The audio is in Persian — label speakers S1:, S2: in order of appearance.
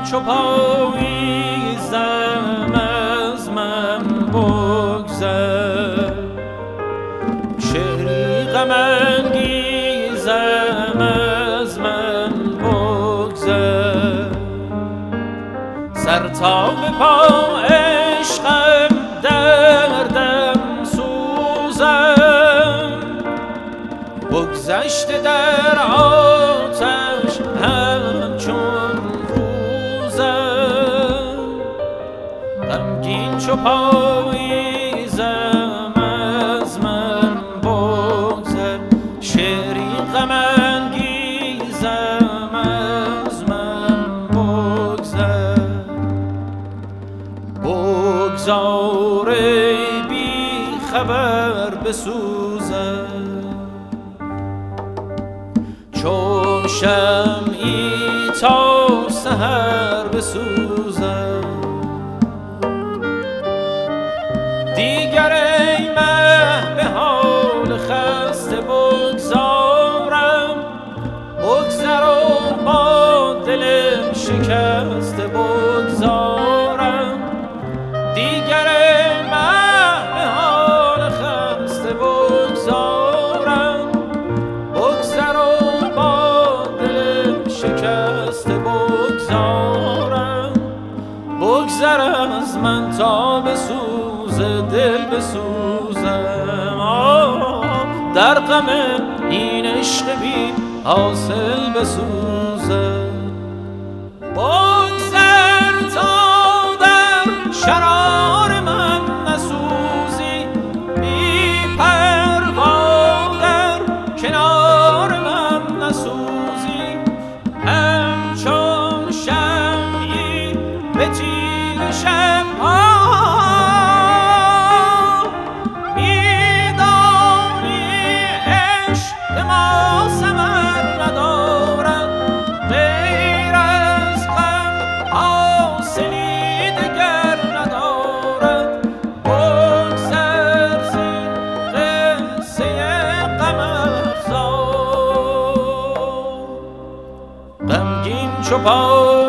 S1: چو پاییزم از من بگذر، شعری غم انگیزم از من بگذر. سر تا به پا عشقم دردم سوزم، بگذشته در آتش همچون روزم. غمگین چو پاییزم از من بگذر، شعری غم انگیزم از من بگذر. بگذار ای بی خبر بسوزم، چون شمعی تا سحر بسوزم. دیگر ای مه به حال خسته بگذارم، بگذر و با دل شکسته بگذارم. دیگر ای مه به حال خسته بگذارم، بگذر و با دل شکسته بگذارم. بگذر از من تا بسوز دل بسوزم، در غم این عشق بی حاصل بسوزم. بگذر تا در شرار من نسوزی، بی پروا در کنار من نسوزی. همچون شمعی به تیر شب‌ها می‌دانی عشق ما ثمر ندارد، غیر از غم حاصلی دگر ندارد. بگذر زین قصه غم افزا، غمگین چو